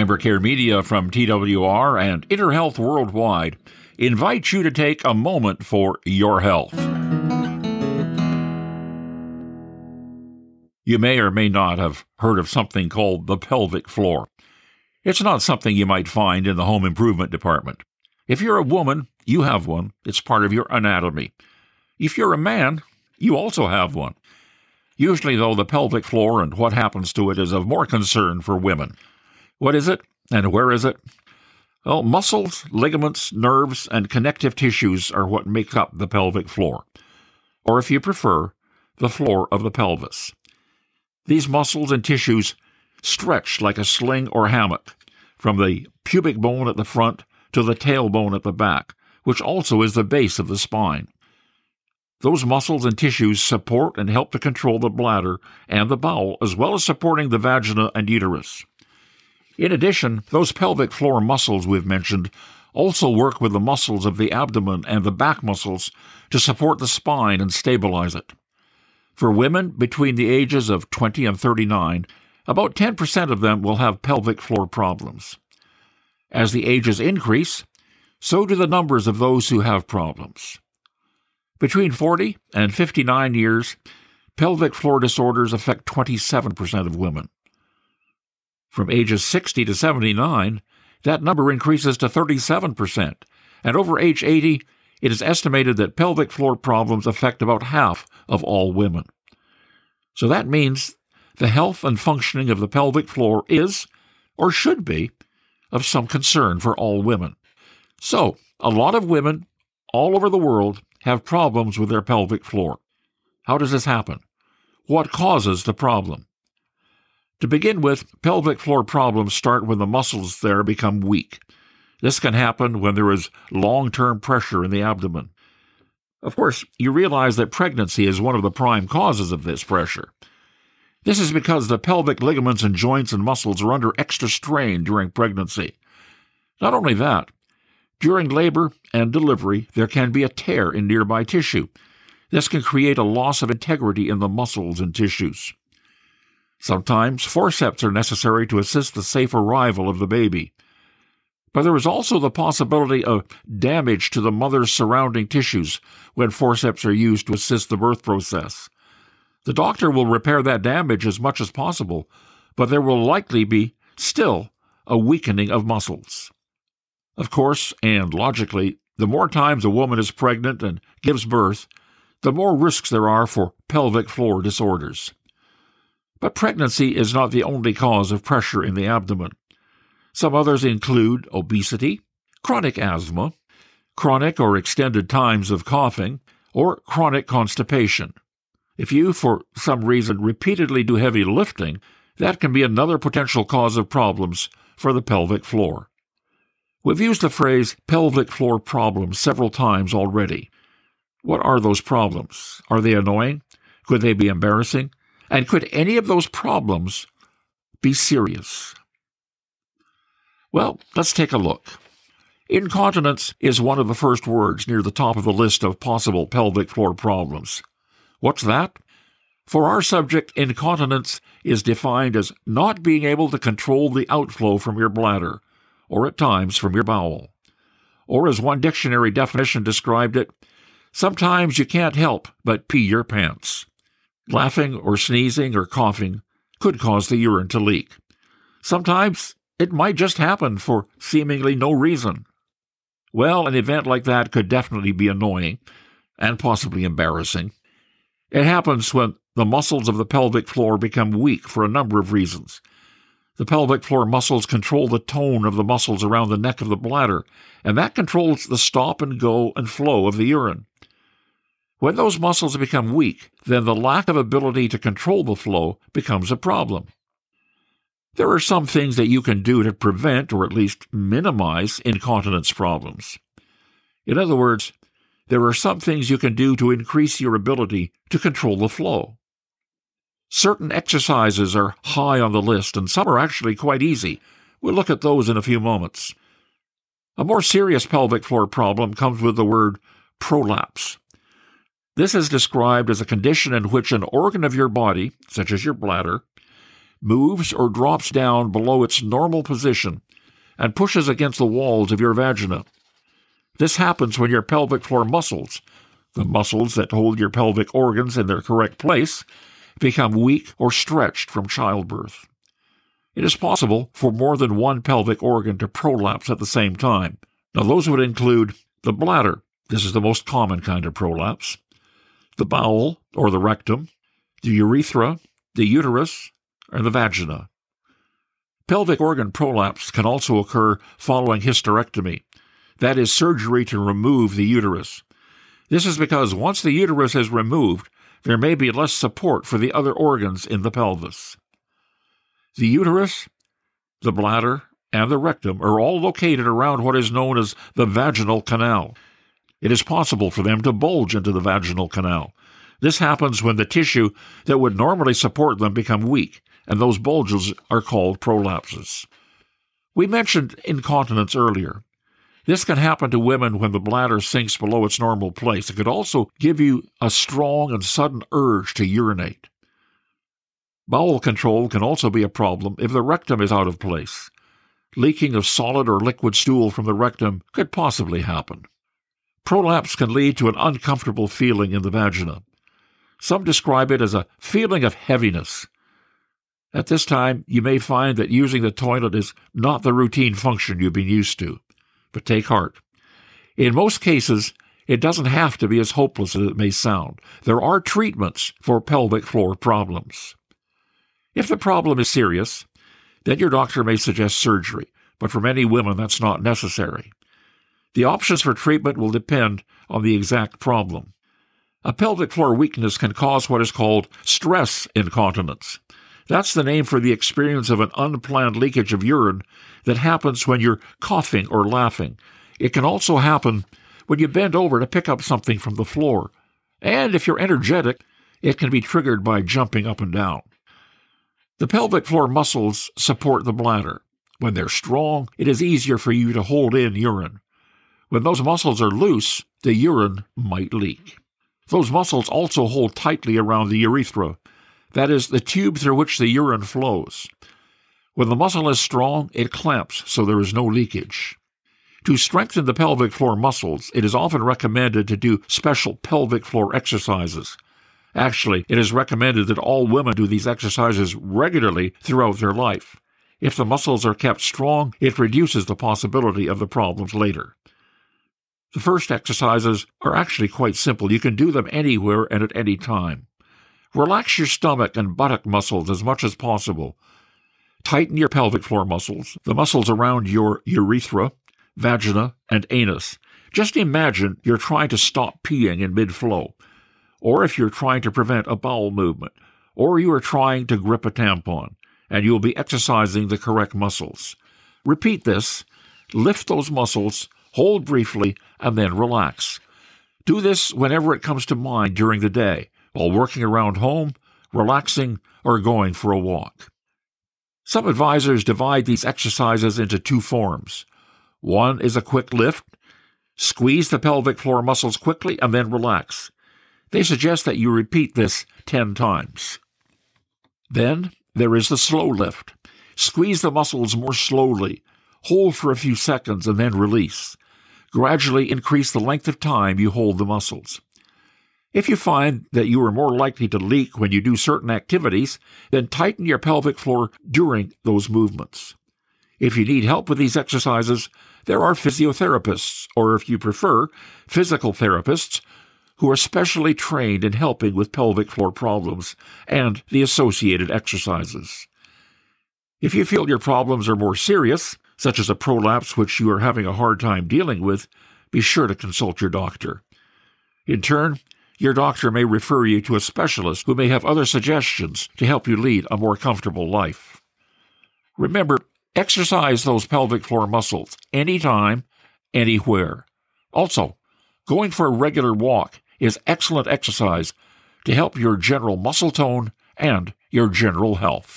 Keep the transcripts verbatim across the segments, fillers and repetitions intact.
Member Care Media from T W R and InterHealth Worldwide invite you to take a moment for your health. You may or may not have heard of something called the pelvic floor. It's not something you might find in the home improvement department. If you're a woman, you have one. It's part of your anatomy. If you're a man, you also have one. Usually, though, the pelvic floor and what happens to it is of more concern for women. What is it, and where is it? Well, muscles, ligaments, nerves, and connective tissues are what make up the pelvic floor, or if you prefer, the floor of the pelvis. These muscles and tissues stretch like a sling or hammock, from the pubic bone at the front to the tailbone at the back, which also is the base of the spine. Those muscles and tissues support and help to control the bladder and the bowel, as well as supporting the vagina and uterus. In addition, those pelvic floor muscles we've mentioned also work with the muscles of the abdomen and the back muscles to support the spine and stabilize it. For women between the ages of twenty and thirty-nine, about ten percent of them will have pelvic floor problems. As the ages increase, so do the numbers of those who have problems. Between forty and fifty-nine years, pelvic floor disorders affect twenty-seven percent of women. From ages sixty to seventy-nine, that number increases to thirty-seven percent, and over age eighty, it is estimated that pelvic floor problems affect about half of all women. So that means the health and functioning of the pelvic floor is, or should be, of some concern for all women. So, a lot of women all over the world have problems with their pelvic floor. How does this happen? What causes the problem? To begin with, pelvic floor problems start when the muscles there become weak. This can happen when there is long-term pressure in the abdomen. Of course, you realize that pregnancy is one of the prime causes of this pressure. This is because the pelvic ligaments and joints and muscles are under extra strain during pregnancy. Not only that, during labor and delivery, there can be a tear in nearby tissue. This can create a loss of integrity in the muscles and tissues. Sometimes forceps are necessary to assist the safe arrival of the baby. But there is also the possibility of damage to the mother's surrounding tissues when forceps are used to assist the birth process. The doctor will repair that damage as much as possible, but there will likely be still a weakening of muscles. Of course, and logically, the more times a woman is pregnant and gives birth, the more risks there are for pelvic floor disorders. But pregnancy is not the only cause of pressure in the abdomen. Some others include obesity, chronic asthma, chronic or extended times of coughing, or chronic constipation. If you, for some reason, repeatedly do heavy lifting, that can be another potential cause of problems for the pelvic floor. We've used the phrase pelvic floor problems several times already. What are those problems? Are they annoying? Could they be embarrassing? And could any of those problems be serious? Well, let's take a look. Incontinence is one of the first words near the top of the list of possible pelvic floor problems. What's that? For our subject, incontinence is defined as not being able to control the outflow from your bladder, or at times from your bowel. Or as one dictionary definition described it, sometimes you can't help but pee your pants. Laughing or sneezing or coughing could cause the urine to leak. Sometimes it might just happen for seemingly no reason. Well, an event like that could definitely be annoying and possibly embarrassing. It happens when the muscles of the pelvic floor become weak for a number of reasons. The pelvic floor muscles control the tone of the muscles around the neck of the bladder, and that controls the stop and go and flow of the urine. When those muscles become weak, then the lack of ability to control the flow becomes a problem. There are some things that you can do to prevent or at least minimize incontinence problems. In other words, there are some things you can do to increase your ability to control the flow. Certain exercises are high on the list, and some are actually quite easy. We'll look at those in a few moments. A more serious pelvic floor problem comes with the word prolapse. This is described as a condition in which an organ of your body, such as your bladder, moves or drops down below its normal position and pushes against the walls of your vagina. This happens when your pelvic floor muscles, the muscles that hold your pelvic organs in their correct place, become weak or stretched from childbirth. It is possible for more than one pelvic organ to prolapse at the same time. Now, those would include the bladder. This is the most common kind of prolapse. The bowel, or the rectum, the urethra, the uterus, and the vagina. Pelvic organ prolapse can also occur following hysterectomy. That is surgery to remove the uterus. This is because once the uterus is removed, there may be less support for the other organs in the pelvis. The uterus, the bladder, and the rectum are all located around what is known as the vaginal canal. It is possible for them to bulge into the vaginal canal. This happens when the tissue that would normally support them become weak, and those bulges are called prolapses. We mentioned incontinence earlier. This can happen to women when the bladder sinks below its normal place. It could also give you a strong and sudden urge to urinate. Bowel control can also be a problem if the rectum is out of place. Leaking of solid or liquid stool from the rectum could possibly happen. Prolapse can lead to an uncomfortable feeling in the vagina. Some describe it as a feeling of heaviness. At this time, you may find that using the toilet is not the routine function you've been used to. But take heart. In most cases, it doesn't have to be as hopeless as it may sound. There are treatments for pelvic floor problems. If the problem is serious, then your doctor may suggest surgery, but for many women that's not necessary. The options for treatment will depend on the exact problem. A pelvic floor weakness can cause what is called stress incontinence. That's the name for the experience of an unplanned leakage of urine that happens when you're coughing or laughing. It can also happen when you bend over to pick up something from the floor. And if you're energetic, it can be triggered by jumping up and down. The pelvic floor muscles support the bladder. When they're strong, it is easier for you to hold in urine. When those muscles are loose, the urine might leak. Those muscles also hold tightly around the urethra. That is, the tube through which the urine flows. When the muscle is strong, it clamps so there is no leakage. To strengthen the pelvic floor muscles, it is often recommended to do special pelvic floor exercises. Actually, it is recommended that all women do these exercises regularly throughout their life. If the muscles are kept strong, it reduces the possibility of the problems later. The first exercises are actually quite simple. You can do them anywhere and at any time. Relax your stomach and buttock muscles as much as possible. Tighten your pelvic floor muscles, the muscles around your urethra, vagina, and anus. Just imagine you're trying to stop peeing in mid-flow, or if you're trying to prevent a bowel movement, or you are trying to grip a tampon, and you'll be exercising the correct muscles. Repeat this, lift those muscles, hold briefly, and then relax. Do this whenever it comes to mind during the day, while working around home, relaxing, or going for a walk. Some advisors divide these exercises into two forms. One is a quick lift. Squeeze the pelvic floor muscles quickly and then relax. They suggest that you repeat this ten times. Then there is the slow lift. Squeeze the muscles more slowly. Hold for a few seconds and then release. Gradually increase the length of time you hold the muscles. If you find that you are more likely to leak when you do certain activities, then tighten your pelvic floor during those movements. If you need help with these exercises, there are physiotherapists, or if you prefer, physical therapists, who are specially trained in helping with pelvic floor problems and the associated exercises. If you feel your problems are more serious, such as a prolapse which you are having a hard time dealing with, be sure to consult your doctor. In turn, your doctor may refer you to a specialist who may have other suggestions to help you lead a more comfortable life. Remember, exercise those pelvic floor muscles anytime, anywhere. Also, going for a regular walk is excellent exercise to help your general muscle tone and your general health.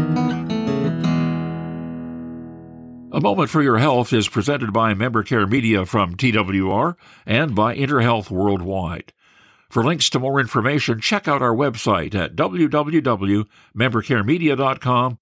A Moment for Your Health is presented by MemberCare Media from T W R and by InterHealth Worldwide. For links to more information, check out our website at w w w dot member care media dot com